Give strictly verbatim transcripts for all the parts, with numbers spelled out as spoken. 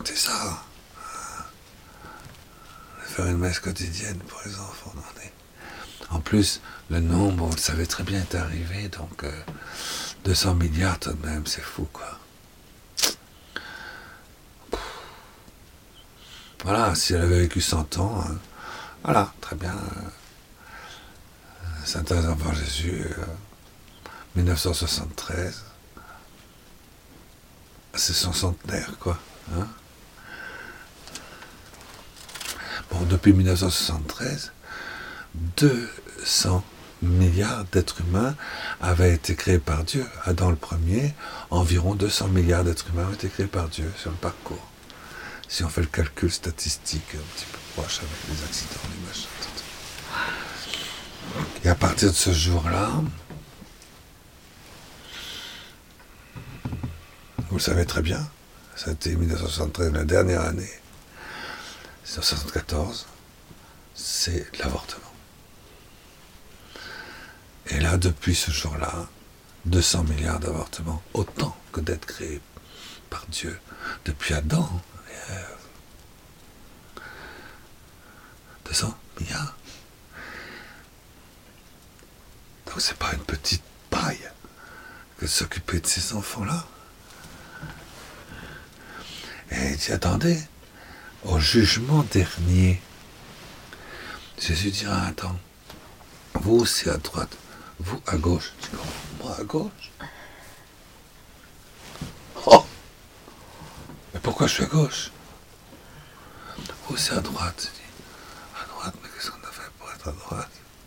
C'est ça. Faire une messe quotidienne pour les enfants. Non, mais... En plus, le nombre, vous le savez très bien, est arrivé, donc euh, deux cents milliards tout de même, c'est fou, quoi. Voilà, si elle avait vécu cent ans, euh, voilà, très bien. Euh, Saint-Thérèse d'Enfant Jésus, euh, mille neuf cent soixante-treize, c'est son centenaire, quoi. Hein. Bon, depuis mille neuf cent soixante-treize, deux cents milliards d'êtres humains avaient été créés par Dieu. Adam le premier, environ deux cents milliards d'êtres humains ont été créés par Dieu sur le parcours. Si on fait le calcul statistique un petit peu proche avec les accidents, les machins, et cetera. Et à partir de ce jour-là, vous le savez très bien, ça a été mille neuf cent soixante-treize, la dernière année, c'est en soixante-quatorze, c'est l'avortement. Et là, depuis ce jour-là, deux cents milliards d'avortements, autant que d'être créés par Dieu depuis Adam. deux cents milliards. Donc c'est pas une petite paille que de s'occuper de ces enfants-là. Et il dit, attendez, au jugement dernier, Jésus dira, attends, vous c'est à droite, vous à gauche. Je dis, moi à gauche? Oh! Mais pourquoi je suis à gauche? Vous c'est à droite. Je dis, à droite, mais qu'est-ce qu'on a fait pour être à droite?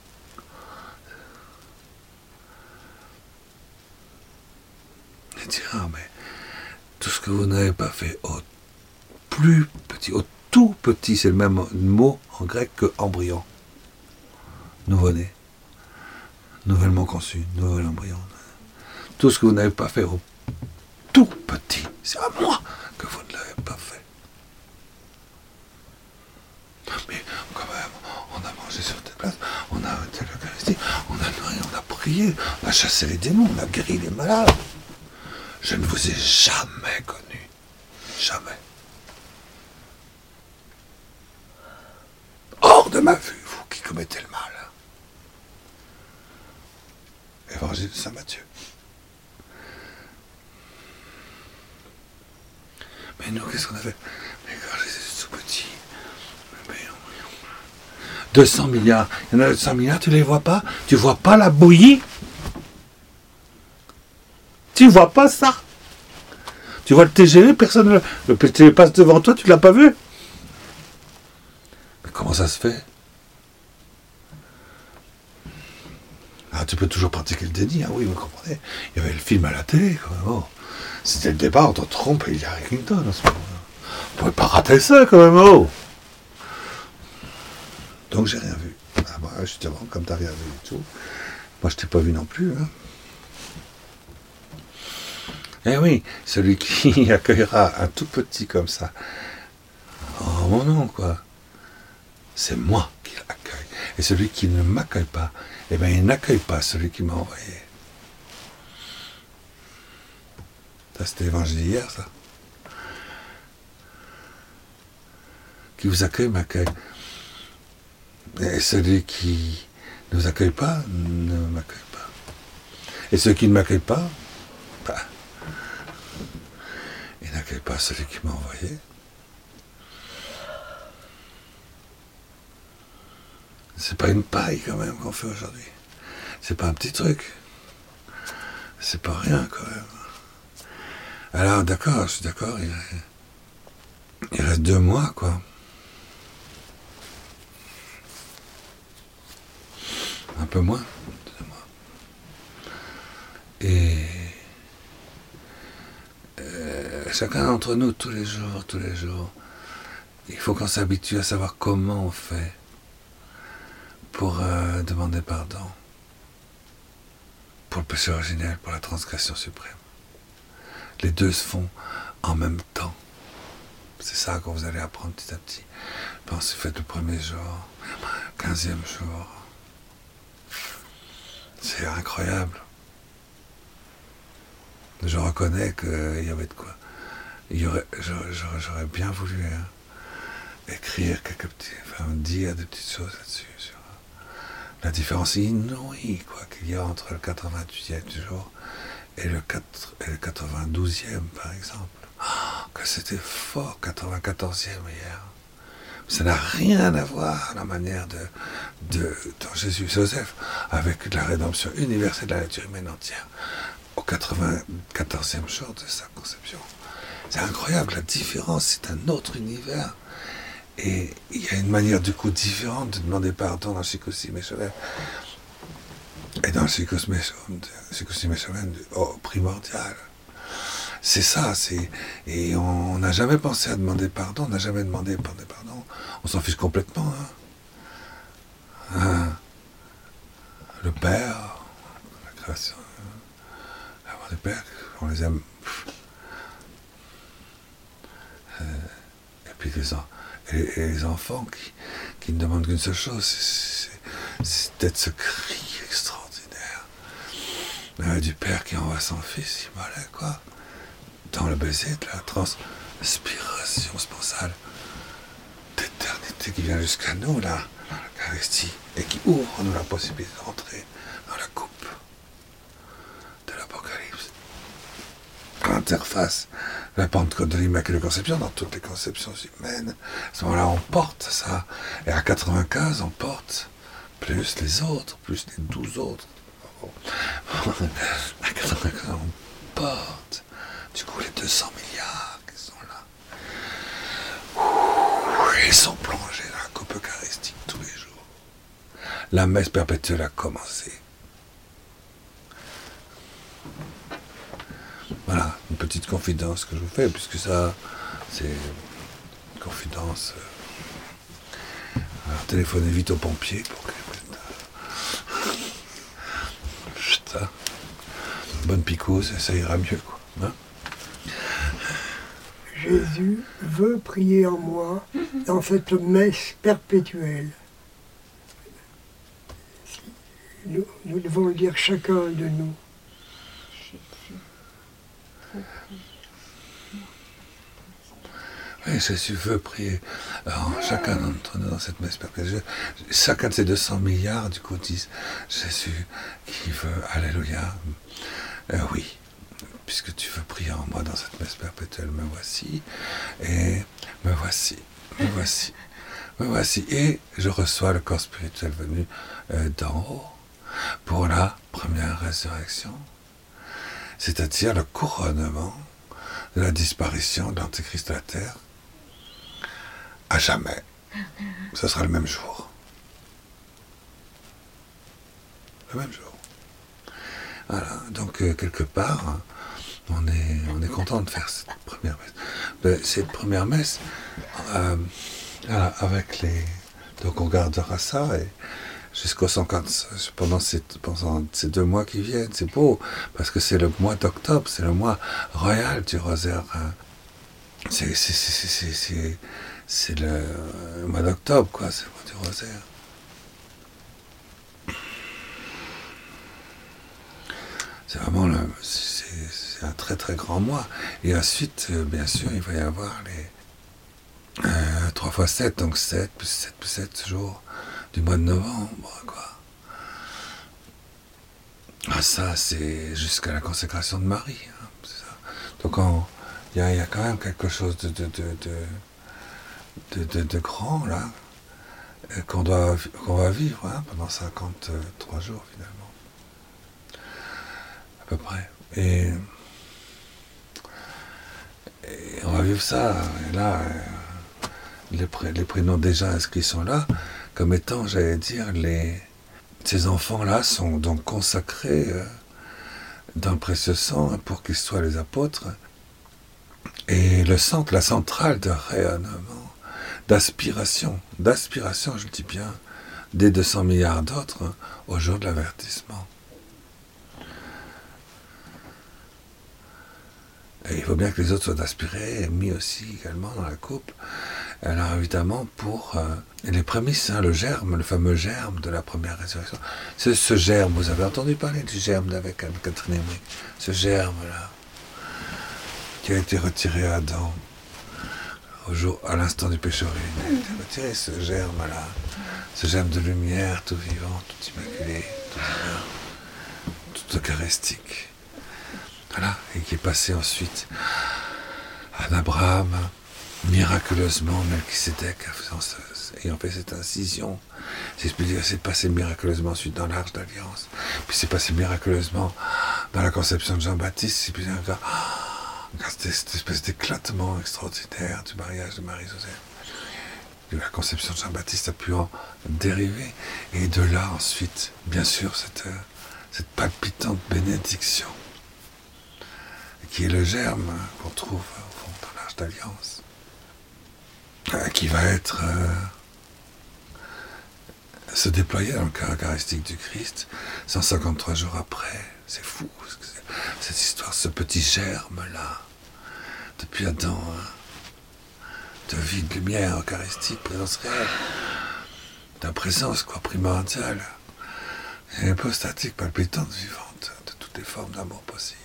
Il dit, ah mais tout ce que vous n'avez pas fait au plus petit, au tout petit, c'est le même mot en grec que embryon. Nouveau-né. Nouvellement conçu, nouvel embryon. Tout ce que vous n'avez pas fait au tout petit, c'est à moi que vous ne l'avez pas fait. Mais quand même, on a mangé sur tes places, on a arrêté l'Eucharistie, on a nourri, on a prié, on a chassé les démons, on a guéri les malades. Je ne vous ai jamais connu. Jamais. Hors de ma vue, vous qui commettez le mal. Évangile de Saint Matthieu. Mais nous, qu'est-ce qu'on a fait? Mais quand j'étais tout petit, deux cents milliards, il y en a deux cents milliards, tu les vois pas? Tu vois pas la bouillie? Tu vois pas ça? Tu vois le T G V, personne ne... Le T G V passe devant toi, tu l'as pas vu? Mais comment ça se fait? Ah, tu peux toujours pratiquer le déni, ah oui, vous comprenez. Il y avait le film à la télé, quand même. Oh. C'était le débat entre Trump et Hillary Clinton, à ce moment-là. On pouvait pas rater ça, quand même, oh. Donc j'ai rien vu. Ah bah, justement, comme t'as rien vu et tout. Moi, je t'ai pas vu non plus, hein. Eh oui, celui qui accueillera un tout petit comme ça, en mon nom, quoi, c'est moi qui l'accueille. Et celui qui ne m'accueille pas, eh bien, il n'accueille pas celui qui m'a envoyé. Ça, c'était l'évangile d'hier, ça. Qui vous accueille, m'accueille. Et celui qui ne vous accueille pas, ne m'accueille pas. Et ceux qui ne m'accueillent pas, bah, il n'accueille pas celui qui m'a envoyé. C'est pas une paille quand même qu'on fait aujourd'hui. C'est pas un petit truc. C'est pas rien quand même. Alors d'accord, je suis d'accord, il, il reste deux mois quoi. Un peu moins, deux mois. Et euh, chacun d'entre nous, tous les jours, tous les jours, il faut qu'on s'habitue à savoir comment on fait pour euh, demander pardon, pour le péché originel, pour la transgression suprême. Les deux se font en même temps. C'est ça que vous allez apprendre petit à petit. Pensez, faites le premier jour, quinzième jour. C'est incroyable. Je reconnais qu'il y avait de quoi. il y aurait, j'aurais, j'aurais, j'aurais bien voulu hein, écrire quelques petits, enfin dire des petites choses là-dessus, sur la différence inouïe quoi, qu'il y a entre le quatre-vingt-huitième jour et le, quatre, et le quatre-vingt-douzième par exemple. Oh, que c'était fort, quatre-vingt-quatorzième hier. Ça n'a rien à voir la manière de, de, dans Jésus Joseph avec la rédemption universelle de la nature humaine entière au quatre-vingt-quatorzième jour de sa conception. C'est incroyable, la différence, c'est un autre univers. Et il y a une manière du coup différente de demander pardon dans Shikosi Meshoven et dans Shikosi Meshoven oh, primordial. C'est ça, c'est et on n'a jamais pensé à demander pardon, on n'a jamais demandé pardon, on s'en fiche complètement. Hein. Hein. Le Père, la création, l'amour des pères, on les aime. Euh, et puis les, et, et les enfants qui, qui ne demandent qu'une seule chose, c'est, c'est peut-être ce cri extraordinaire euh, du Père qui envoie son Fils immolé, quoi. Dans le baiser de la transpiration sponsale d'éternité qui vient jusqu'à nous, là, dans l'Eucharistie, et qui ouvre nous la possibilité d'entrer dans la coupe de l'Apocalypse. L'interface de la Pentecôte de l'Immaculée Conception, dans toutes les conceptions humaines, à ce moment-là, on porte ça, et à quatre-vingt-quinze, on porte plus les autres, plus les douze autres. À quatre-vingt-quinze, on porte du coup, les deux cents milliards qui sont là, ils sont plongés dans la coupe eucharistique tous les jours. La messe perpétuelle a commencé. Voilà, une petite confidence que je vous fais, puisque ça, c'est une confidence. Alors, téléphonez vite aux pompiers pour que... Putain. Bonne picose, ça ira mieux, quoi. Hein? Jésus veut prier en moi dans cette messe perpétuelle. Nous, nous devons le dire chacun de nous. Oui, Jésus veut prier. Alors, chacun d'entre nous dans cette messe perpétuelle. Chacun de ces deux cents milliards, du coup, disent Jésus qui veut, alléluia. Euh, oui. Puisque tu veux prier en moi dans cette messe perpétuelle, me voici, et me voici, me voici, me voici, et je reçois le corps spirituel venu euh, d'en haut pour la première résurrection, c'est-à-dire le couronnement de la disparition de l'Antéchrist de la terre à jamais. Ce sera le même jour. Le même jour. Voilà, donc euh, quelque part, On est, on est content de faire cette première messe. Cette première messe, euh, voilà, avec les... Donc on gardera ça et jusqu'au cinquante, pendant ces, pendant ces deux mois qui viennent. C'est beau, parce que c'est le mois d'octobre, c'est le mois royal du rosaire. Hein. C'est, c'est, c'est, c'est, c'est, c'est le, le mois d'octobre, quoi, c'est le mois du rosaire. C'est vraiment le, c'est, c'est un très très grand mois. Et ensuite, euh, bien sûr, il va y avoir les euh, trois fois sept, donc sept plus sept plus sept jours du mois de novembre, quoi. Ah, ça, c'est jusqu'à la consécration de Marie. Hein, c'est ça. Donc, il y, y a quand même quelque chose de, de, de, de, de, de, de grand, là, qu'on, doit, qu'on va vivre hein, pendant cinquante-trois jours, finalement. À peu près. Et, et on va vivre ça. Et là, les, pré, les prénoms déjà inscrits sont là, comme étant, j'allais dire, les, ces enfants-là sont donc consacrés euh, dans le précieux sang pour qu'ils soient les apôtres. Et le centre, la centrale de rayonnement, d'aspiration, d'aspiration, je le dis bien, des deux cents milliards d'autres hein, au jour de l'avertissement. Et il faut bien que les autres soient aspirés et mis aussi également dans la coupe. Alors évidemment pour euh, les prémices, hein, le germe, le fameux germe de la première résurrection. C'est ce germe, vous avez entendu parler du germe avec Anne-Catherine Emmerich, ce germe-là, qui a été retiré à Adam au jour, à l'instant du péché originel. Il a été retiré, ce germe-là, ce germe de lumière, tout vivant, tout immaculé, tout divin, tout eucharistique. Voilà, et qui est passé ensuite à Abraham, miraculeusement, Melchisédek, ayant fait cette incision. Si je puis dire, c'est passé miraculeusement ensuite dans l'Arche d'Alliance. Puis c'est passé miraculeusement dans la conception de Jean-Baptiste. Si je puis dire, encore, c'était cette espèce d'éclatement extraordinaire du mariage de Marie-Joseph. La conception de Jean-Baptiste a pu en dériver. Et de là, ensuite, bien sûr, cette, cette palpitante bénédiction, qui est le germe qu'on trouve au fond dans l'Arche d'Alliance, qui va être euh, se déployer dans le cœur eucharistique du Christ cent cinquante-trois jours après. C'est fou, cette histoire, ce petit germe-là, depuis Adam, hein, de vie, de lumière eucharistique, présence réelle, de présence quoi, primordiale, et hypostatique, palpitante, vivante, de toutes les formes d'amour possibles.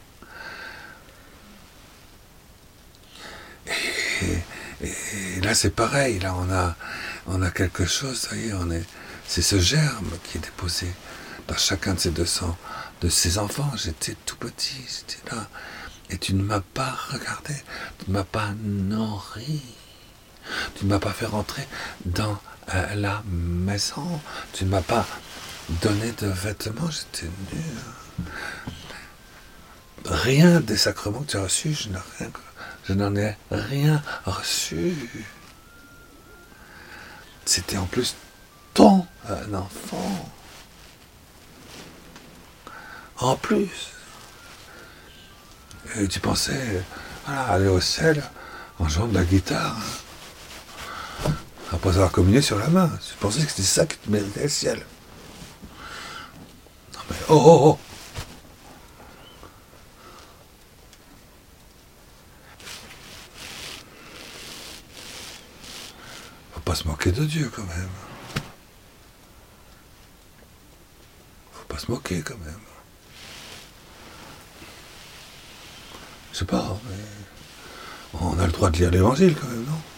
Et, et là c'est pareil, là on a, on a quelque chose, ça y est, on est, c'est ce germe qui est déposé dans chacun de ces deux cents, de ces enfants. J'étais tout petit, j'étais là, et tu ne m'as pas regardé, tu ne m'as pas nourri, tu ne m'as pas fait rentrer dans euh, la maison, tu ne m'as pas donné de vêtements, j'étais nu. Rien des sacrements que tu as reçus, je n'ai rien Je n'en ai rien reçu. C'était en plus ton un enfant. En plus. Et tu pensais voilà, aller au ciel en jouant de la guitare. Après avoir communié sur la main. Tu pensais que c'était ça qui te méritait le ciel. Non mais oh oh oh. Faut pas se moquer de Dieu quand même. Faut pas se moquer quand même. Je sais pas, mais on a le droit de lire l'évangile quand même, non?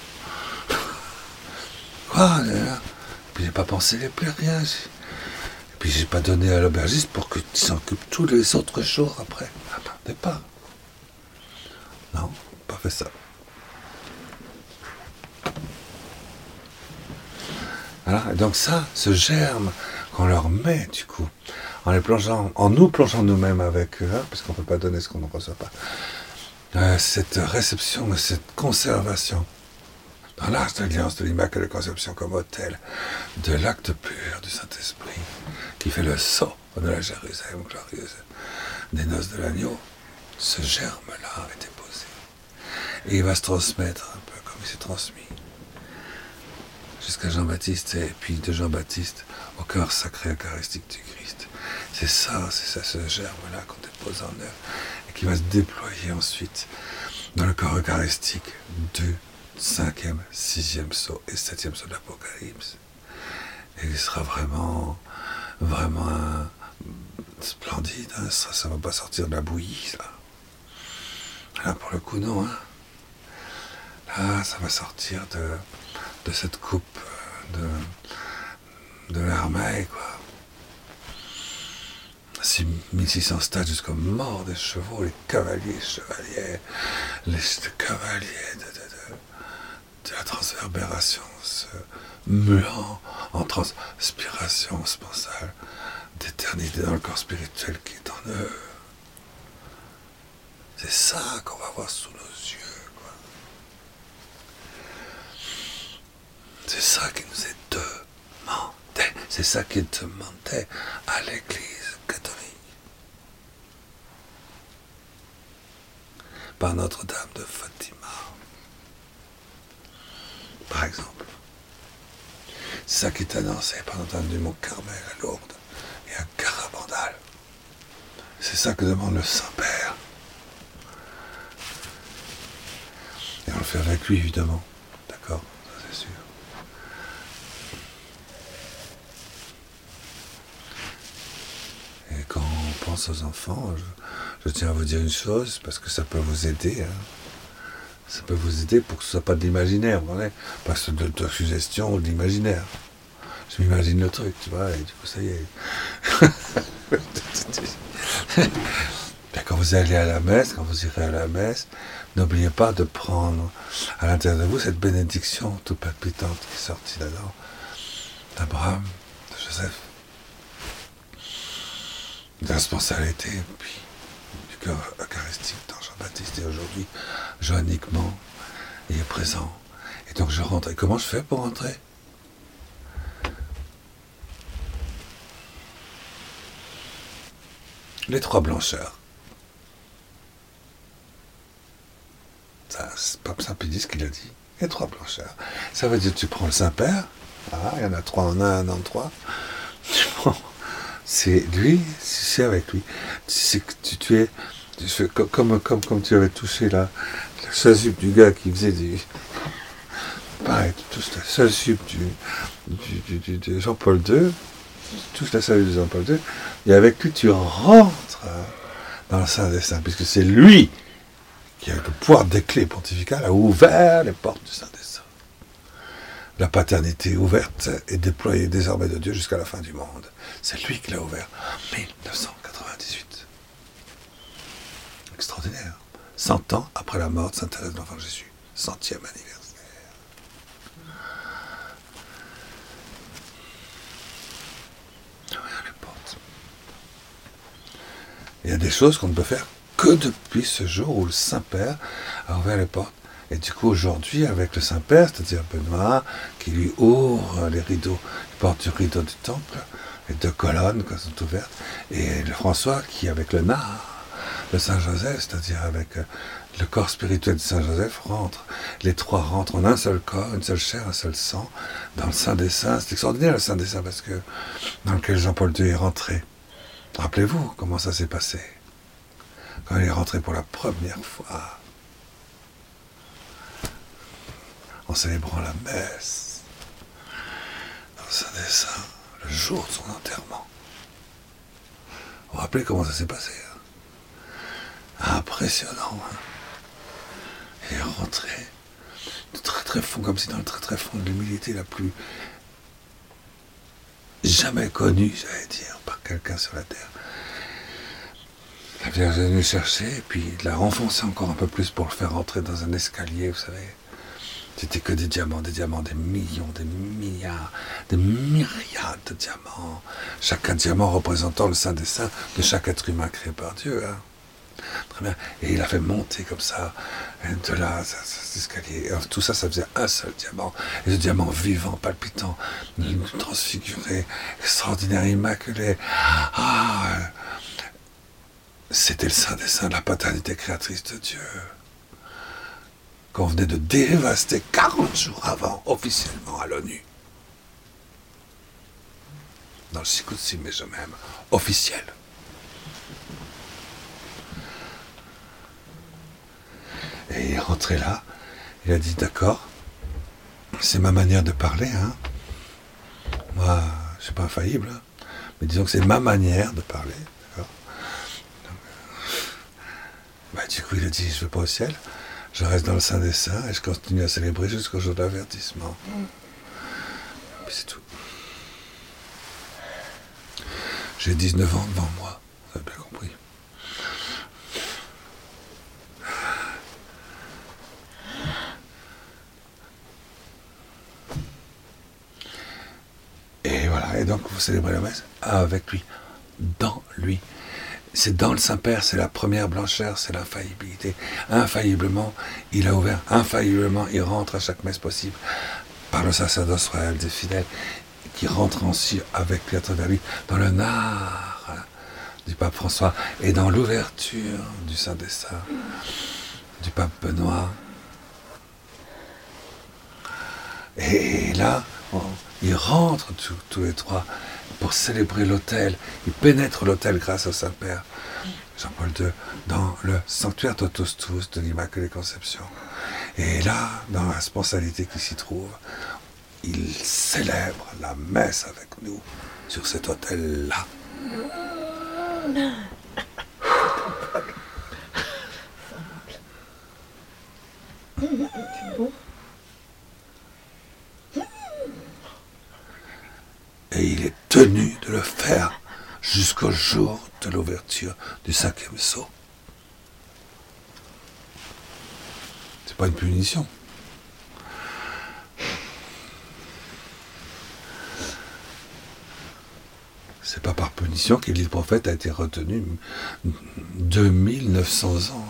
Quoi là? Puis j'ai pas pensé les plaire, rien. Et puis j'ai pas donné à l'aubergiste pour que tu s'occupe tous les autres jours après. Attendez pas. Non, pas fait ça. Voilà, et donc ça, ce germe qu'on leur met, du coup, en les plongeant, en nous plongeant nous-mêmes avec eux, hein, parce qu'on ne peut pas donner ce qu'on ne reçoit pas, euh, cette réception, cette conservation, dans l'Arche d'Alliance de l'Immaculée Conception comme autel, de l'acte pur du Saint-Esprit, qui fait le sceau de la Jérusalem glorieuse, des noces de l'agneau, ce germe-là est déposé. Et il va se transmettre un peu comme il s'est transmis jusqu'à Jean-Baptiste, et puis de Jean-Baptiste au cœur sacré eucharistique du Christ. C'est ça, c'est ça, ce germe-là qu'on dépose en eux, et qui va se déployer ensuite dans le corps eucharistique du cinquième, sixième sceau et septième sceau de l'Apocalypse. Et il sera vraiment, vraiment un, splendide, hein, ça, ça va pas sortir de la bouillie, ça. Là, pour le coup, non, hein. Là, ça va sortir de... de cette coupe de, de l'armée, quoi. mille six cents stades jusqu'aux morts des chevaux, les cavaliers, chevaliers, les cavaliers de, de, de, de la transverbération, se muant en transpiration sponsale d'éternité dans le corps spirituel qui est en eux. C'est ça qu'on va voir sous nos yeux, quoi. C'est ça qui nous est demandé. C'est ça qui est demandé à l'Église catholique. Par Notre-Dame de Fatima. Par exemple. C'est ça qui est annoncé par Notre-Dame du Mont-Carmel à Lourdes et à Garabandal. C'est ça que demande le Saint-Père. Et on le fait avec lui, évidemment. D'accord ? Ça, c'est sûr. Et quand on pense aux enfants, je, je tiens à vous dire une chose, parce que ça peut vous aider. Hein. Ça peut vous aider pour que ce ne soit pas de l'imaginaire, vous voyez, pas de, de suggestion ou de l'imaginaire. Je m'imagine le truc, tu vois, et du coup, ça y est. Bien, quand vous allez à la messe, quand vous irez à la messe, n'oubliez pas de prendre à l'intérieur de vous cette bénédiction toute palpitante qui est sortie là-dedans, d'Abraham, de Joseph, de la responsabilité, puis du cœur eucharistique dans Jean-Baptiste, et aujourd'hui, joanniquement, il est présent. Et donc je rentre. Et comment je fais pour rentrer? Les trois blancheurs. Ça, c'est Pape Saint-Pédis qui l'a dit. Les trois blancheurs. Ça veut dire que tu prends le Saint-Père. Ah, il y en a trois en un, un en trois. Tu prends. C'est lui, c'est avec lui. C'est que tu, tu es. Tu fais comme, comme, comme tu avais touché la, la chasuble du gars qui faisait du. Pareil, tu touches la chasuble du, du, du, du, de Jean-Paul deux. Tu touches la chasuble de Jean-Paul deux. Et avec lui, tu rentres dans le Saint des Saints, puisque c'est lui qui, avec le pouvoir des clés pontificales, a ouvert les portes du Saint des Saints. La paternité ouverte et déployée désormais de Dieu jusqu'à la fin du monde. C'est lui qui l'a ouvert en mille neuf cent quatre-vingt-dix-huit. Extraordinaire. Cent ans après la mort de Sainte Thérèse de l'Enfant Jésus. Centième anniversaire. Il y a des choses qu'on ne peut faire que depuis ce jour où le Saint-Père a ouvert les portes. Et du coup, aujourd'hui, avec le Saint-Père, c'est-à-dire Benoît, qui lui ouvre les rideaux, les portes du rideau du temple, les deux colonnes qui sont ouvertes, et le François qui, avec le nard, le Saint-Joseph, c'est-à-dire avec le corps spirituel de Saint-Joseph, rentre. Les trois rentrent en un seul corps, une seule chair, un seul sang, dans le Saint des Saints. C'est extraordinaire, le Saint des Saints, parce que dans lequel Jean-Paul deux est rentré. Rappelez-vous comment ça s'est passé. Quand il est rentré pour la première fois, en célébrant la messe, dans le Saint des Saints, le jour de son enterrement. Vous vous rappelez comment ça s'est passé, hein? Impressionnant. Hein? Il est rentré de très très fond, comme si dans le très très fond de l'humilité la plus jamais connue, j'allais dire, par quelqu'un sur la terre. La Vierge est venue chercher, et puis il l'a renfoncé encore un peu plus pour le faire rentrer dans un escalier, vous savez. C'était que des diamants, des diamants, des millions, des milliards, des myriades de diamants. Chaque diamant représentant le Saint des Saints de chaque être humain créé par Dieu. Hein. Très bien. Et il a fait monter comme ça, de là, cet escalier. Tout ça, ça faisait un seul diamant. Et ce diamant vivant, palpitant, transfiguré, extraordinaire, immaculé. Ah, c'était le Saint des Saints, la paternité créatrice de Dieu. Qu'on venait de dévaster quarante jours avant, officiellement à l'ONU. Dans le Sikoutsi, mais je même, officiel. Et il est rentré là, il a dit, d'accord, c'est ma manière de parler, hein. Moi, je ne suis pas infaillible, hein. Mais disons que c'est ma manière de parler, d'accord. Bah, du coup, il a dit, je ne vais pas au ciel. Je reste dans le Saint des Saints et je continue à célébrer jusqu'au jour de l'avertissement. Puis c'est tout. J'ai dix-neuf ans devant moi, vous avez bien compris. Et voilà, et donc vous célébrez la messe avec lui, dans lui. C'est dans le Saint-Père, c'est la première blancheur, c'est l'infaillibilité. Infailliblement, il a ouvert, infailliblement, il rentre à chaque messe possible par le sacerdoce royal des fidèles, qui rentre ainsi avec lui à travers lui dans le nard hein, du pape François et dans l'ouverture du Saint des Saints, du pape Benoît. Et là, on, ils rentrent tous, tous les trois pour célébrer l'autel. Ils pénètrent l'autel grâce au Saint-Père, Jean-Paul deux, dans le sanctuaire Totus Tuus de l'Immaculée Conception. Et là, dans la responsabilité qui s'y trouve, ils célèbrent la messe avec nous sur cet autel-là. C'est beau. Et il est tenu de le faire jusqu'au jour de l'ouverture du cinquième sceau. C'est pas une punition. C'est pas par punition qu'Élie le prophète a été retenu deux mille neuf cents ans.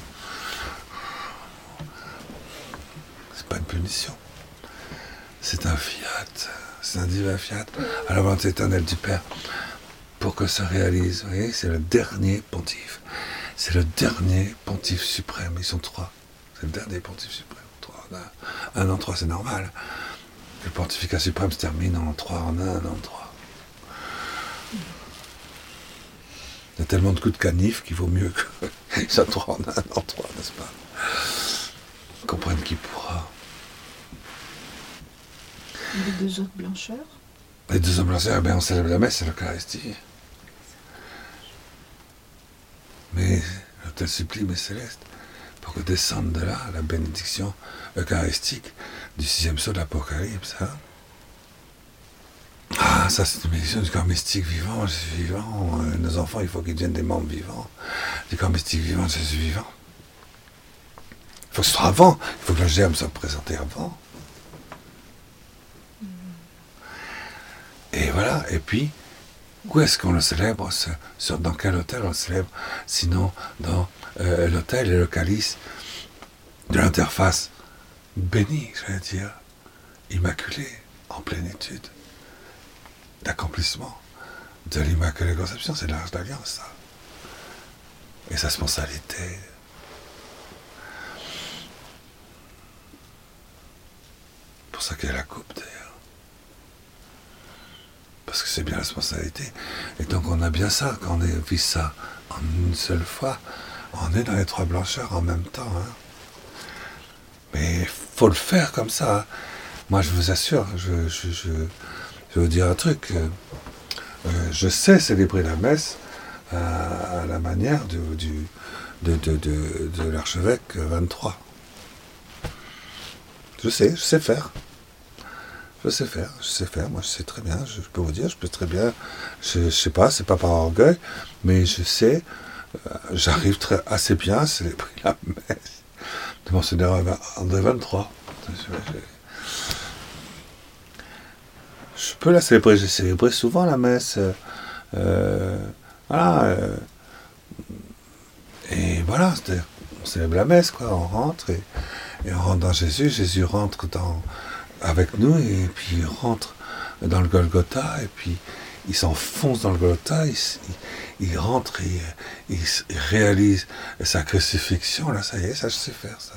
C'est pas une punition. C'est un fiat. C'est un divin fiat à la volonté éternelle du Père pour que ça réalise. Vous voyez, c'est le dernier pontife. C'est le dernier pontife suprême. Ils sont trois. C'est le dernier pontife suprême. Trois en un. Un en trois, c'est normal. Le pontificat suprême se termine en trois en un, un en trois. Il y a tellement de coups de canif qu'il vaut mieux que ça trois en un, en trois, n'est-ce pas? Comprenne qui pourra. Les deux autres blancheurs. Les deux autres blancheurs, eh bien, on célèbre la messe et l'Eucharistie. Mais l'autel sublime et céleste, pour que descende de là la bénédiction eucharistique du sixième sceau de l'Apocalypse. Hein. Ah, ça c'est une bénédiction du corps mystique vivant, Jésus vivant. Euh, nos enfants, il faut qu'ils deviennent des membres vivants du corps mystique vivant, Jésus vivant. Il faut que ce soit avant, il faut que le germe soit présenté avant. Et voilà, et puis, où est-ce qu'on le célèbre? Sur, dans quel hôtel on le célèbre? Sinon, dans euh, l'hôtel et le calice de l'interface bénie, je vais dire, immaculée, en plénitude, d'accomplissement de l'Immaculée Conception. C'est l'Arche d'Alliance, ça. Et sa sponsalité. Pour ça qu'il y a la coupe, d'ailleurs. Parce que c'est bien la sponsalité. Et donc on a bien ça, quand on vit ça en une seule fois, on est dans les trois blancheurs en même temps. Hein. Mais il faut le faire comme ça. Hein. Moi je vous assure, je, je, je, je vais vous dire un truc. Euh, je sais célébrer la messe à, à la manière du, du, de, de, de, de l'archevêque vingt-trois. Je sais, je sais faire. Je sais faire, je sais faire, moi je sais très bien, je peux vous dire, je peux très bien, je, je sais pas, c'est pas par orgueil, mais je sais, euh, j'arrive très, assez bien à célébrer la messe de Monseigneur André vingt-trois. Je, je, je peux la célébrer, j'ai célébré souvent la messe, euh, voilà, euh, et voilà, c'est-à-dire, on célèbre la messe, quoi, on rentre, et, et on rentre dans Jésus, Jésus rentre dans... avec nous, et puis il rentre dans le Golgotha, et puis il s'enfonce dans le Golgotha, il, il, il rentre, et il, il réalise sa crucifixion, là, ça y est, ça je sais faire, ça.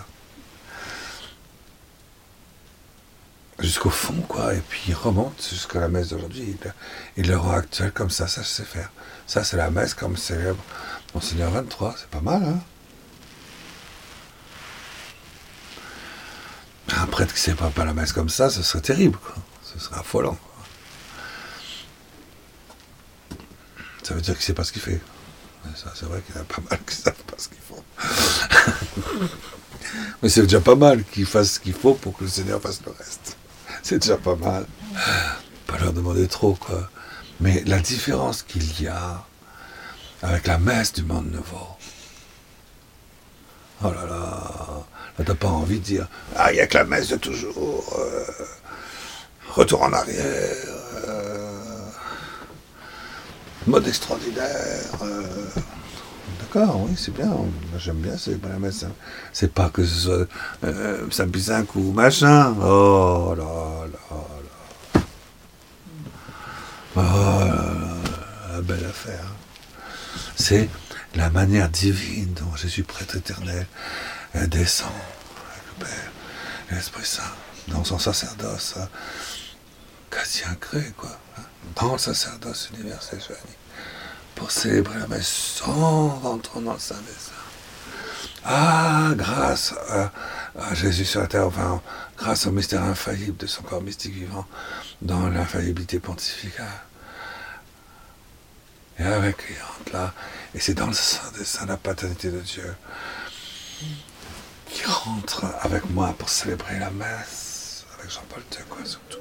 Jusqu'au fond, quoi, et puis il remonte jusqu'à la messe d'aujourd'hui, il est l'heure actuelle, comme ça, ça je sais faire. Ça, c'est la messe comme célèbre Monseigneur vingt-trois, c'est pas mal, hein. Un prêtre qui ne sait pas la messe comme ça, ce serait terrible, quoi. Ce serait affolant, quoi. Ça veut dire qu'il ne sait pas ce qu'il fait. Ça, c'est vrai qu'il y en a pas mal qui ne savent pas ce qu'ils font. Mais c'est déjà pas mal qu'ils fassent ce qu'il faut pour que le Seigneur fasse le reste. C'est déjà pas mal. Pas leur demander trop, quoi. Mais la différence qu'il y a avec la messe du Monde Nouveau, oh là là, là t'as pas envie de dire « Ah, il n'y a que la messe de toujours, euh, retour en arrière, euh, mode extraordinaire. Euh. » D'accord, oui, c'est bien, j'aime bien, c'est la messe. Hein. C'est pas que ce soit euh, Saint-Picinque ou machin. Oh là là là. Oh là là, la belle affaire. C'est la manière divine dont Jésus, prêtre éternel, descend avec le Père et l'Esprit Saint dans son sacerdoce hein, quasi incré, quoi, hein, dans le sacerdoce universel choisi, pour célébrer la messe en rentrant dans le Saint des Saints. Ah, grâce à, à Jésus sur la terre, enfin, grâce au mystère infaillible de son corps mystique vivant dans l'infaillibilité pontificale. Et avec lui, entre là, et c'est dans le sein des saints, la paternité de Dieu. qui rentre avec moi pour célébrer la messe, avec Jean-Paul deux, quoi, surtout.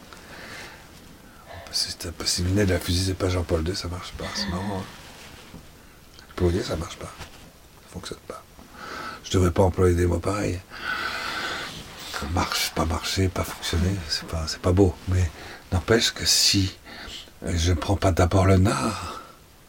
Si t'as pas séminé de la fusée, c'est pas Jean-Paul deux, ça marche pas, c'est marrant. Hein. Je peux vous dire, ça marche pas. Ça fonctionne pas. Je devrais pas employer des mots pareils. Marche, pas marcher, pas fonctionner, c'est pas, c'est pas beau. Mais n'empêche que si je ne prends pas d'abord le nard,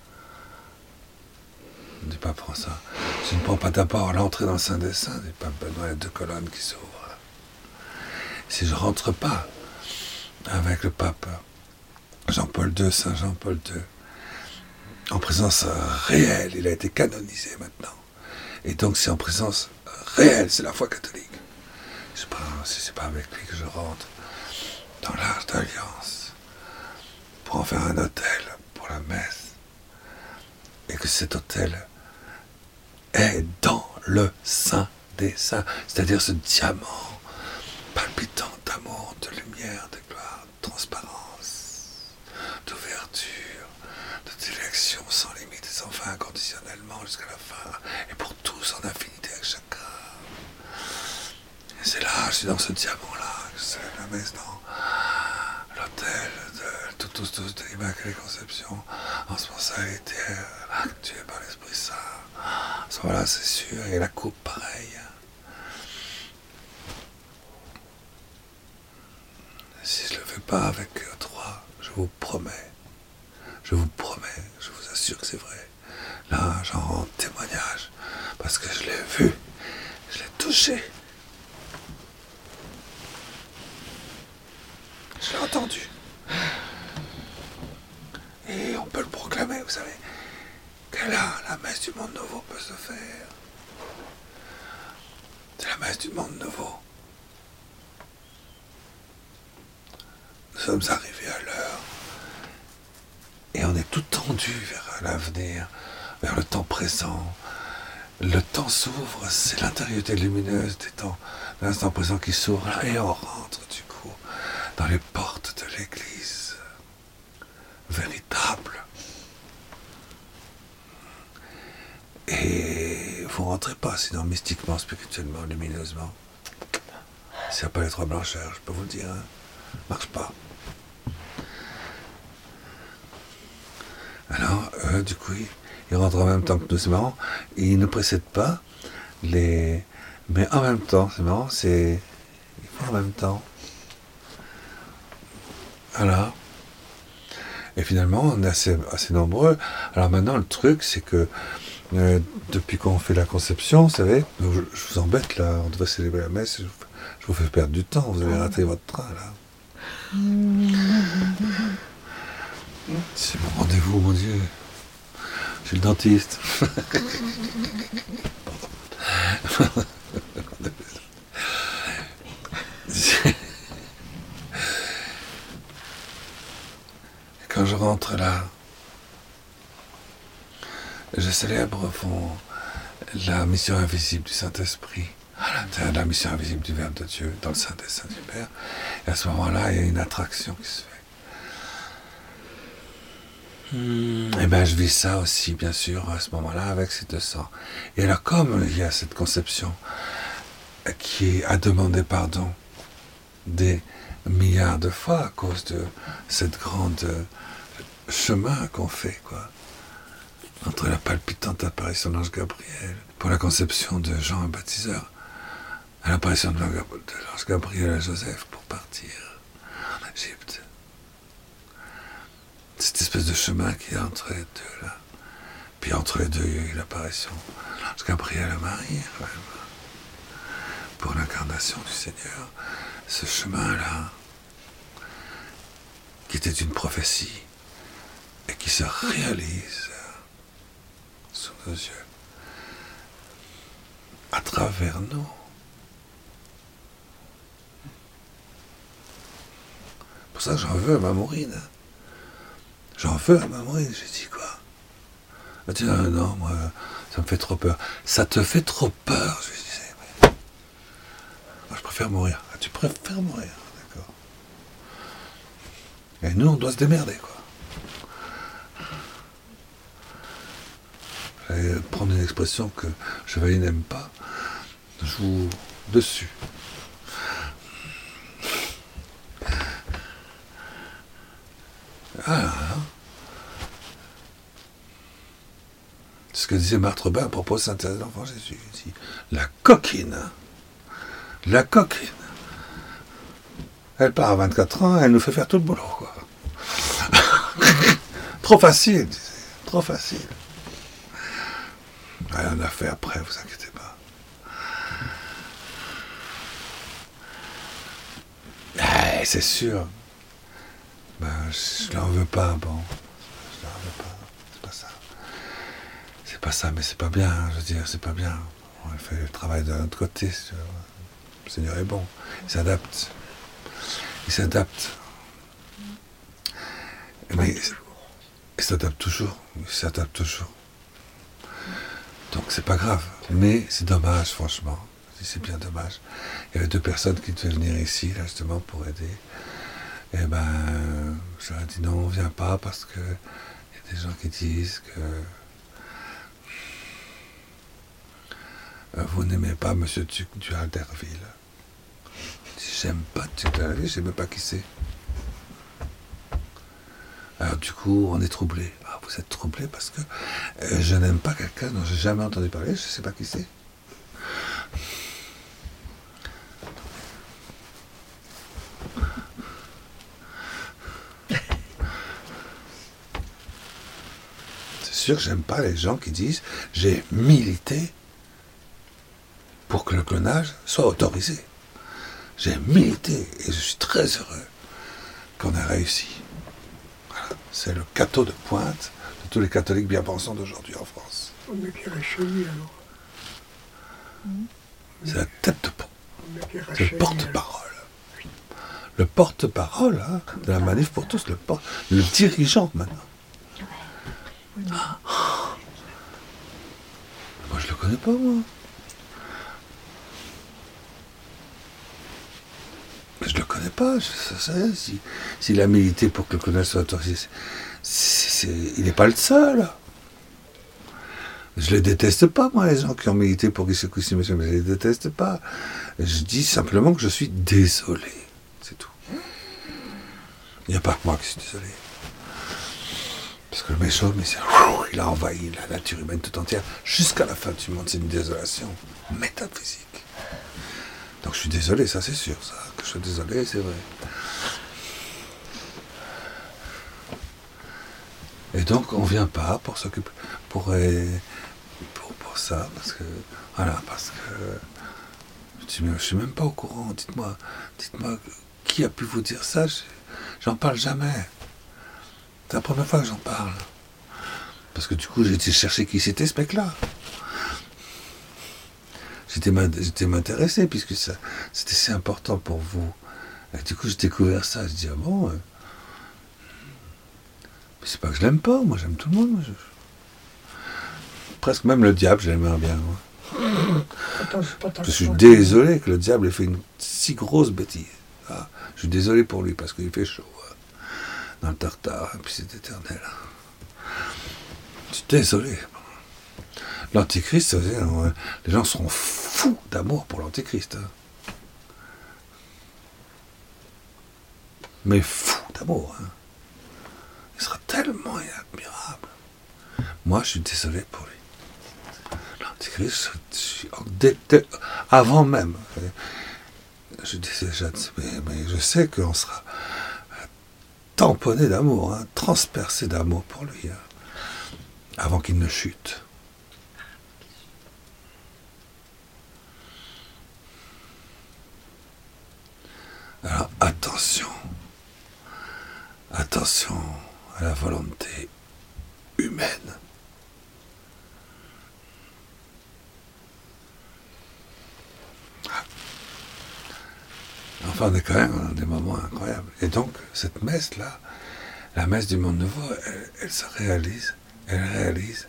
du pape François, je ne prends pas d'abord l'entrée dans le Saint des Saints, du pape Benoît, les deux colonnes qui s'ouvrent. Si je rentre pas avec le pape Jean-Paul deux, Saint Jean-Paul deux, en présence réelle, il a été canonisé maintenant. Et donc c'est en présence réelle, c'est la foi catholique. Je sais pas, si c'est pas avec lui que je rentre dans l'Arche d'Alliance pour en faire un autel pour la messe, et que cet autel est dans le Saint des Saints, c'est-à-dire ce diamant palpitant d'amour, de lumière, de gloire, de transparence, d'ouverture, de direction sans limite, et sans fin, inconditionnellement jusqu'à la fin, et pour tous en infinité avec chacun. Et c'est là, je suis dans ce diamant-là, je célèbre la messe dans l'autel de tout, tous, tous de l'Immaculée Conception, en ce moment ça a été actué par l'Esprit Saint. À ce moment-là, c'est sûr, et la coupe pareil. Si je ne le fais pas avec trois, je vous promets, je vous promets, je vous assure que c'est vrai. Là, j'en rends témoignage, parce que je l'ai vu, je l'ai touché. Je l'ai entendu. Et on peut le proclamer, vous savez, que là, la messe du monde nouveau peut se faire. C'est la messe du monde nouveau. Nous sommes arrivés à l'heure. Et on est tout tendu vers l'avenir, vers le temps présent. Le temps s'ouvre, c'est l'intériorité lumineuse des temps, l'instant présent qui s'ouvre là, et on rentre du coup dans les portes de l'église véritable. Et vous rentrez pas, sinon mystiquement, spirituellement, lumineusement. S'il n'y a pas les trois blancheurs, je peux vous le dire, hein, marche pas. Alors, eux, du coup, ils, ils rentrent en même temps que nous, c'est marrant. Ils ne précèdent pas, les... mais en même temps, c'est marrant, c'est... Ils font en même temps. Voilà. Et finalement, on est assez, assez nombreux. Alors maintenant, le truc, c'est que euh, depuis qu'on fait la conception, vous savez, je, je vous embête là, on devrait célébrer la messe, je, je vous fais perdre du temps, vous avez raté votre train là. C'est mon rendez-vous, mon Dieu. Chez le dentiste. Quand je rentre là, je célèbre mon, la mission invisible du Saint-Esprit, la, la mission invisible du Verbe de Dieu dans le Saint des Saints du Père. Et à ce moment-là, il y a une attraction qui se fait. Mmh. Et bien je vis ça aussi, bien sûr, à ce moment-là, avec ces deux sangs. Et alors, comme il y a cette conception qui a demandé pardon des milliards de fois à cause de cette grande chemin qu'on fait, quoi, entre la palpitante apparition de l'ange Gabriel pour la conception de Jean le Baptiseur, à l'apparition de l'ange Gabriel à Joseph pour partir en Égypte. Cette espèce de chemin qui est entre les deux, là. Puis entre les deux, il y a eu l'apparition de l'ange Gabriel à Marie, quand même, pour l'incarnation du Seigneur. Ce chemin-là, qui était une prophétie, et qui se réalise sous nos yeux, à travers nous. Pour ça, j'en veux à ma Maureen. J'en veux à ma Maureen, j'ai dit quoi? Elle dit, ah, non, moi, ça me fait trop peur. Ça te fait trop peur, je lui disais. Mais... moi, je préfère mourir. Ah, tu préfères mourir, d'accord. Et nous, on doit se démerder, quoi. J'allais prendre une expression que Chevalier n'aime pas. joue dessus. Ah, ce que disait Marthe Robin à propos de Sainte Thérèse de l'Enfant Jésus. Il dit, la coquine, la coquine. Elle part à vingt-quatre ans, elle nous fait faire tout le boulot, quoi. Trop facile, trop facile. Elle en a fait après, vous inquiétez pas. Eh, c'est sûr. Ben, je l'en veux pas, bon. Je l'en veux pas, c'est pas ça. C'est pas ça, mais c'est pas bien, je veux dire, c'est pas bien. On fait le travail de notre côté. Le Seigneur est bon, il s'adapte. Il s'adapte. Mais il s'adapte toujours, il s'adapte toujours. Donc c'est pas grave, mais c'est dommage, franchement. C'est bien dommage. Il y avait deux personnes qui devaient venir ici, là, justement, pour aider. Et ben, je leur ai dit non, on ne vient pas parce que il y a des gens qui disent que euh, vous n'aimez pas Monsieur Duc du Alderville. Je dis, j'aime pas Duc du Alderville, je ne sais même pas qui c'est. Alors du coup, on est troublé. Ah, vous êtes troublé parce que euh, je n'aime pas quelqu'un dont j'ai jamais entendu parler, je ne sais pas qui c'est. C'est sûr que j'aime pas les gens qui disent j'ai milité pour que le clonage soit autorisé. J'ai milité et je suis très heureux qu'on ait réussi. Voilà. C'est le catho de pointe de tous les catholiques bien pensants d'aujourd'hui en France. Mais qui reste chez lui alors. C'est la tête de pont. C'est C'est le porte-parole. Le porte-parole hein, de la manif pour tous, le, porte, le dirigeant maintenant. Ah. Moi je le connais pas moi. Je le connais pas, je sais rien. Si, s'il a milité pour que le clonage soit autorisé, c'est, c'est, c'est, il n'est pas le seul. Je les déteste pas, moi, les gens qui ont milité pour qu'il se couche, mais je les déteste pas. Je dis simplement que je suis désolé. C'est tout. Il n'y a pas que moi qui suis désolé. Parce que le méchant, mais c'est, il a envahi la nature humaine tout entière jusqu'à la fin du monde. C'est une désolation métaphysique. Donc je suis désolé, ça c'est sûr, ça. Que je suis désolé, c'est vrai. Et donc on vient pas pour s'occuper, pour, pour, pour ça, parce que, voilà, parce que, je ne suis même pas au courant. Dites-moi, dites-moi, qui a pu vous dire ça? J'en parle jamais. C'est la première fois que j'en parle. Parce que du coup, j'ai été chercher qui c'était ce mec-là. J'étais, j'étais m'intéresser, puisque ça, c'était si important pour vous. Et du coup, j'ai découvert ça. Je dis, ah bon, euh, mais c'est pas que je l'aime pas, moi j'aime tout le monde. Moi, je... Presque même le diable, je l'aime bien. Moi. Attends, attends, je suis désolé que le diable ait fait une si grosse bêtise. Ah, je suis désolé pour lui, parce qu'il fait chaud. Hein, dans le tartare, et puis c'est éternel. Je suis désolé. L'antichrist, les gens seront fous d'amour pour l'antichrist. Hein. Mais fous d'amour. Hein. Il sera tellement admirable. Moi, je suis désolé pour lui. L'antichrist, je suis, dès, dès, avant même, je dis déjà, mais, mais je sais qu'on sera tamponné d'amour, hein, transpercé d'amour pour lui, hein, avant qu'il ne chute. Alors attention, attention à la volonté humaine. Enfin, on est quand même dans des moments incroyables. Et donc, cette messe-là, la messe du monde nouveau, elle, elle se réalise, elle réalise.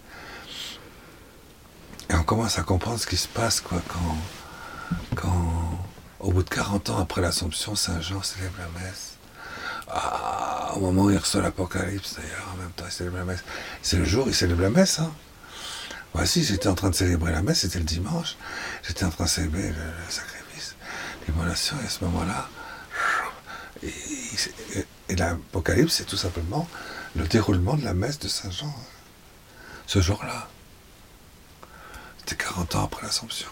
Et on commence à comprendre ce qui se passe, quoi, quand, quand au bout de quarante ans après l'Assomption, Saint Jean célèbre la messe. Ah, au moment où il reçoit l'Apocalypse, d'ailleurs, en même temps, il célèbre la messe. C'est le jour où il célèbre la messe, hein. Voici, j'étais en train de célébrer la messe, c'était le dimanche, j'étais en train de célébrer le, le sacrifice, l'immolation, et à ce moment-là, et, et, et l'Apocalypse, c'est tout simplement le déroulement de la messe de Saint Jean, ce jour-là. C'était quarante ans après l'Assomption.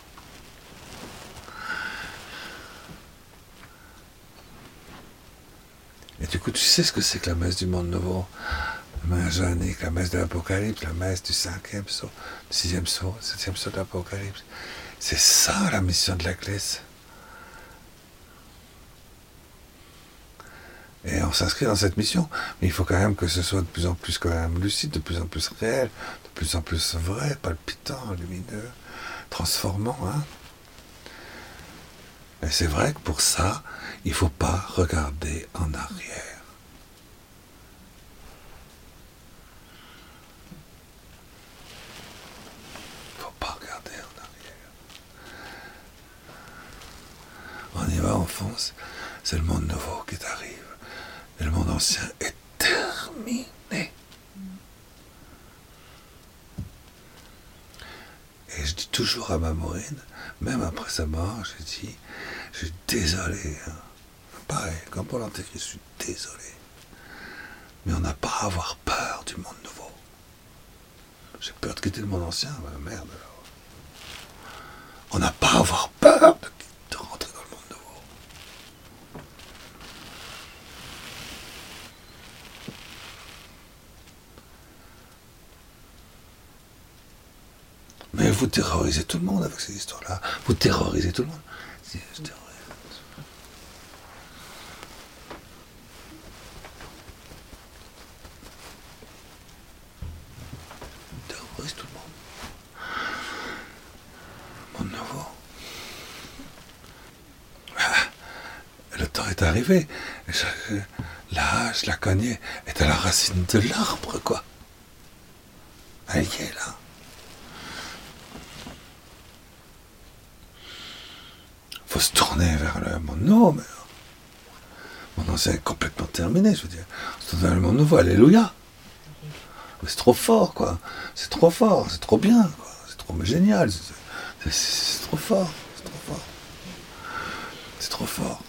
Et du coup, tu sais ce que c'est que la messe du monde nouveau, la messe janique, la messe de l'Apocalypse, la messe du cinquième saut, du sixième saut, septième saut de l'Apocalypse. C'est ça la mission de l'Église. Et on s'inscrit dans cette mission, mais il faut quand même que ce soit de plus en plus quand même lucide, de plus en plus réel, de plus en plus vrai, palpitant, lumineux, transformant. Hein. Et c'est vrai que pour ça, il ne faut pas regarder en arrière. Il ne faut pas regarder en arrière. On y va, on fonce, c'est le monde nouveau qui t'arrive. Et le monde ancien est terminé. Et je dis toujours à ma Maureen, même après sa mort, je dis, je suis désolé. Hein. Pareil, comme pour l'Antéchrist, je suis désolé. Mais on n'a pas à avoir peur du monde nouveau. J'ai peur de quitter le monde ancien, bah, merde alors. On n'a pas à avoir peur de, de rentrer dans le monde nouveau. Mais vous terrorisez tout le monde avec ces histoires-là. Vous terrorisez tout le monde. Si, je terrorise. Je terrorise tout le monde. Monde nouveau. Ah, le temps est arrivé. Je, je, la hache, la cognée est à la racine de l'arbre, quoi. Elle y est là. Faut se tourner vers le monde nouveau, mais mon ancien est complètement terminé, je veux dire. Se tourner vers le monde nouveau, alléluia. Mais c'est trop fort, quoi. C'est trop fort, c'est trop bien, quoi. C'est trop génial. C'est, c'est, c'est trop fort, c'est trop fort. C'est trop fort.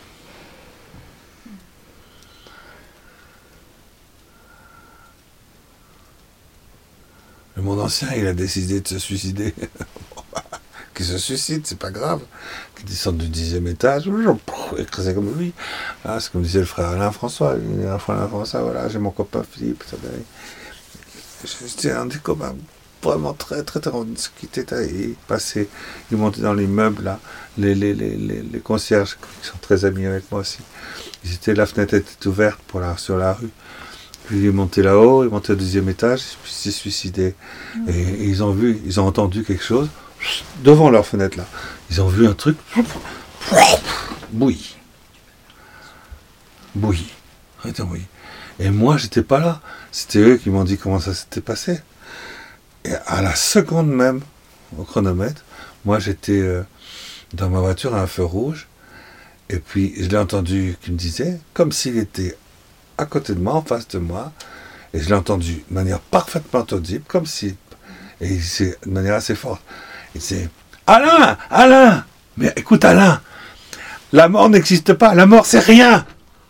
Le monde ancien, il a décidé de se suicider. Qui se suicide, c'est pas grave, qui descend du dixième étage, écrasé comme lui. Ah, c'est comme disait le frère Alain François, le frère Alain François, voilà, j'ai mon copain Philippe. J'étais un des copains vraiment très, très, très, qui était il passait, il montait dans l'immeuble, là, les, les, les, les, les concierges qui sont très amis avec moi aussi, ils étaient, la fenêtre était ouverte pour la, sur la rue. Puis il est monté là-haut, il est monté au deuxième étage, puis il s'est suicidé. Mmh. Et, et ils ont vu, ils ont entendu quelque chose devant leur fenêtre là. Ils ont vu un truc bouilli. Bouilli. bouilli. Et moi, j'étais pas là. C'était eux qui m'ont dit comment ça s'était passé. Et à la seconde même, au chronomètre, moi j'étais euh, dans ma voiture à un feu rouge. Et puis je l'ai entendu qui me disait, comme s'il était à côté de moi, en face de moi, et je l'ai entendu de manière parfaitement audible, comme si, et c'est de manière assez forte. Il disait, Alain, Alain, mais écoute Alain, la mort n'existe pas, la mort c'est rien.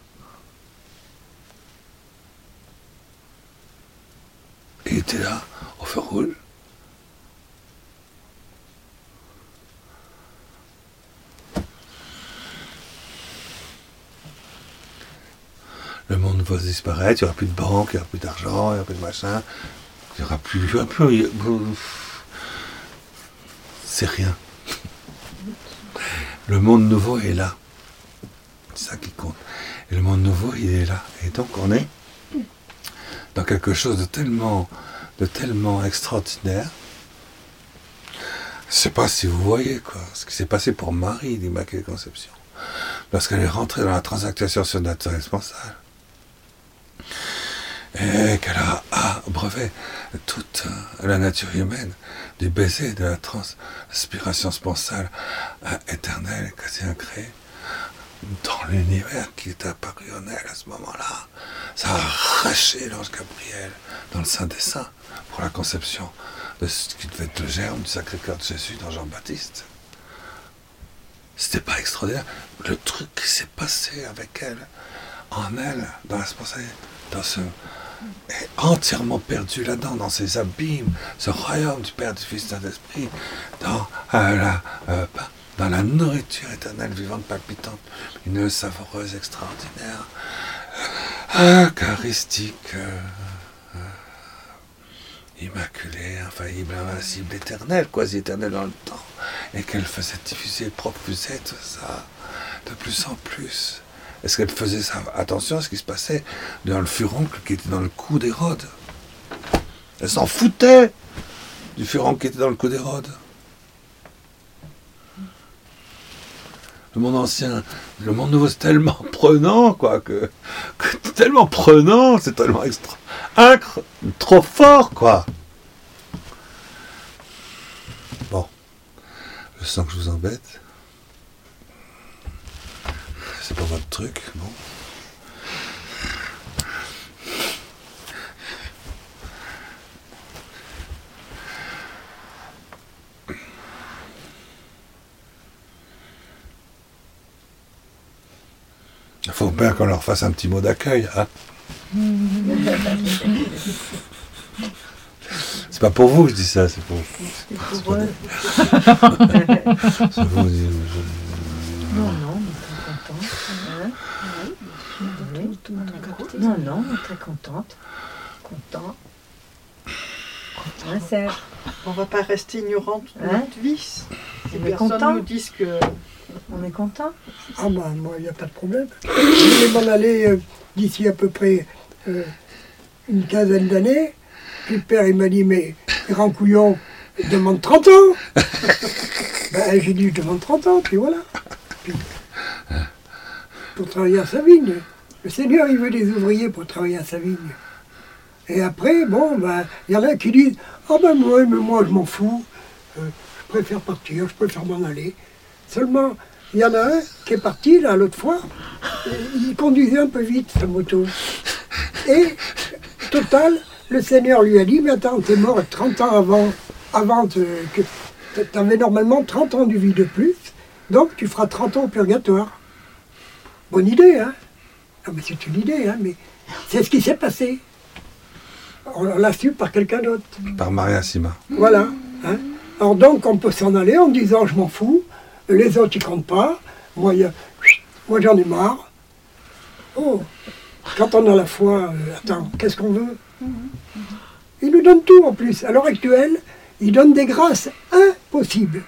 Et il était là, au feu rouge. Le monde va disparaître, il n'y aura plus de banque, il n'y aura plus d'argent, il n'y aura plus de machin, il n'y aura plus... Un peu, c'est rien. Le monde nouveau est là. C'est ça qui compte. Et le monde nouveau, il est là. Et donc on est dans quelque chose de tellement, de tellement extraordinaire. Je ne sais pas si vous voyez quoi, ce qui s'est passé pour Marie d'Immaculée Conception. Lorsqu'elle est rentrée dans la transactation surnaturelle-responsable. Et qu'elle a abreuvé toute la nature humaine du baiser de la transpiration sponsale éternelle, quasi incréée, dans l'univers qui est apparu en elle à ce moment-là. Ça a arraché l'ange Gabriel dans le Saint des Saints pour la conception de ce qui devait être le germe du Sacré-Cœur de Jésus dans Jean-Baptiste. C'était pas extraordinaire. Le truc qui s'est passé avec elle, en elle, dans la spontanéité, dans ce... est entièrement perdu là-dedans, dans ces abîmes, ce royaume du Père, du Fils, du Saint-Esprit, dans, euh, la, euh, dans la nourriture éternelle, vivante, palpitante, une savoureuse, extraordinaire, euh, eucharistique, euh, euh, immaculée, infaillible, invincible, éternelle, quasi-éternelle dans le temps, et qu'elle faisait diffuser, propulser tout ça de plus en plus. Est-ce qu'elle faisait ça? Attention à ce qui se passait dans le furoncle qui était dans le cou d'Hérode. Elle s'en foutait du furoncle qui était dans le cou d'Hérode. Le monde ancien, le monde nouveau, c'est tellement prenant, quoi, que, que tellement prenant, c'est tellement extra, incre, trop fort, quoi. Bon, je sens que je vous embête. C'est pas votre truc, bon. Il faut bien qu'on leur fasse un petit mot d'accueil, hein. C'est pas pour vous que je dis ça, c'est pour... C'est pour eux. C'est vous, je... Non, non, on est très contente. Hein? Oui. Tout le monde a capté. Non, non, on est très contente. Content. Content. Hein, Serge? On va pas rester ignorante de Hein? notre vie. Si On est personne content. nous dit que... On est content. Ah bah moi, il n'y a pas de problème. Je vais m'en aller euh, d'ici à peu près euh, une quinzaine d'années. Puis le père, il m'a dit, mais grand couillon, il demande trente ans. Ben, j'ai dit, je demande trente ans, puis voilà. Puis, pour travailler à sa vigne. Le Seigneur, il veut des ouvriers pour travailler à sa vigne. Et après, bon, ben, il y en a qui disent, ah ben moi, mais moi, je m'en fous. Euh, je préfère partir, je préfère m'en aller. Seulement, il y en a un qui est parti, là, l'autre fois, il conduisait un peu vite, sa moto. Et, total, le Seigneur lui a dit, mais attends, t'es mort trente ans avant, avant te- que... T'avais normalement trente ans de vie de plus, donc tu feras trente ans au purgatoire. Bonne idée, hein? Ah, mais c'est une idée, hein, mais c'est ce qui s'est passé. On l'a su par quelqu'un d'autre. Par Maria Sima. Voilà. Hein. Alors donc, on peut s'en aller en disant je m'en fous, les autres ils comptent pas, moi, y a- moi j'en ai marre. Oh, quand on a la foi, euh, attends, qu'est-ce qu'on veut? Il nous donne tout en plus. À l'heure actuelle, il donne des grâces impossibles.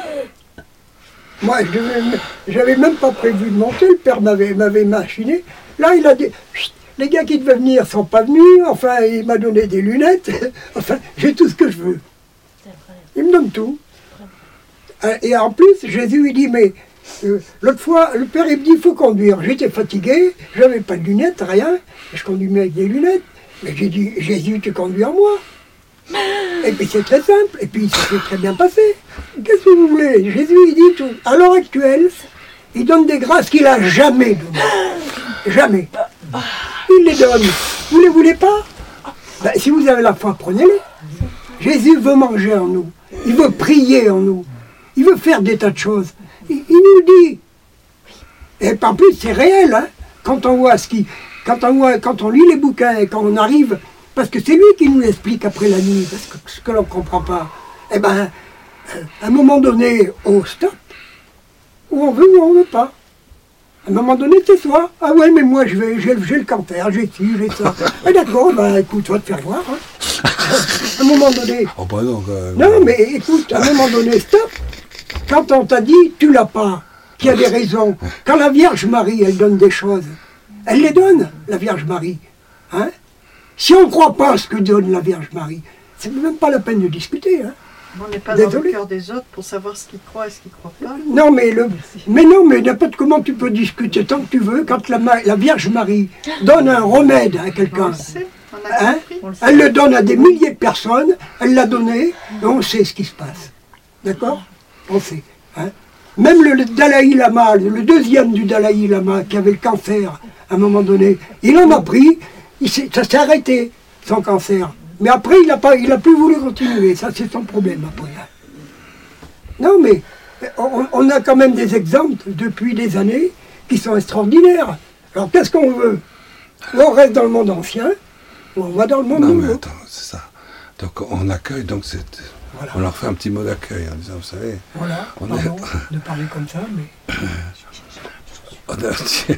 Moi, je devais- j'avais même pas prévu de monter, le père m'avait m'avait machiné. Là, il a dit, chut, les gars qui devaient venir sont pas venus, enfin, il m'a donné des lunettes, enfin, j'ai tout ce que je veux. Il me donne tout. Euh, Et en plus, Jésus, il dit, mais euh, l'autre fois, le père, il me dit, il faut conduire. J'étais fatigué, j'avais pas de lunettes, rien, je conduisais avec des lunettes. Mais j'ai dit, Jésus, tu conduis en moi. Et puis c'est très simple, et puis ça s'est très bien passé. Qu'est-ce que vous voulez? Jésus, il dit tout. À l'heure actuelle, il donne des grâces qu'il n'a jamais données. Jamais. Il les donne. Vous ne les voulez pas? Ben, si vous avez la foi, prenez-les. Jésus veut manger en nous. Il veut prier en nous. Il veut faire des tas de choses. Il, il nous dit. Et en plus, c'est réel, hein, quand on voit ce qui... Quand on, voit, quand on lit les bouquins et quand on arrive... Parce que c'est lui qui nous l'explique après la nuit, parce que ce que l'on ne comprend pas. Eh bien, euh, à un moment donné, on stop. Ou on veut ou on ne veut pas. À un moment donné, c'est soi. Ah ouais, mais moi, je vais, j'ai, j'ai le cancer, j'ai ci, j'ai ça. Eh d'accord, bah écoute, va te faire voir. Hein. À un moment donné... Oh bah non, quand même. Non, mais écoute, à un moment donné, stop. Quand on t'a dit, tu l'as pas, qu'il y a des raisons. Quand la Vierge Marie, elle donne des choses, elle les donne, la Vierge Marie. Hein? Si on ne croit pas à ce que donne la Vierge Marie, c'est même pas la peine de discuter. Hein? On n'est pas dans le Désolé. cœur des autres pour savoir ce qu'ils croient et ce qu'ils ne croient pas. Non, mais, le, mais non, mais n'importe comment tu peux discuter tant que tu veux. Quand la, Ma- la Vierge Marie donne un remède à On quelqu'un, le sait, on a Hein? compris. On le sait. elle le donne à des milliers de personnes, elle l'a donné, et on sait ce qui se passe. D'accord? On sait. Hein? Même le, le Dalai Lama, le, le deuxième du Dalai Lama, qui avait le cancer à un moment donné, il en a pris, il s'est- ça s'est arrêté, son cancer. Mais après, il n'a pas, il a plus voulu continuer. Ça, c'est son problème après. Non, mais on, on a quand même des exemples depuis des années qui sont extraordinaires. Alors, qu'est-ce qu'on veut? Ou on reste dans le monde ancien, ou on va dans le monde Non, nouveau. mais attends, c'est ça. Donc on accueille, donc c'est... Voilà. On leur fait un petit mot d'accueil en disant, vous savez, Voilà, on pardon est- de parler comme ça, mais... on a-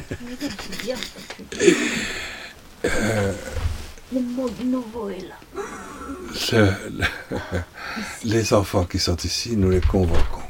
Euh, Le monde nouveau est là. le- le- les enfants qui sont ici, nous les convoquons.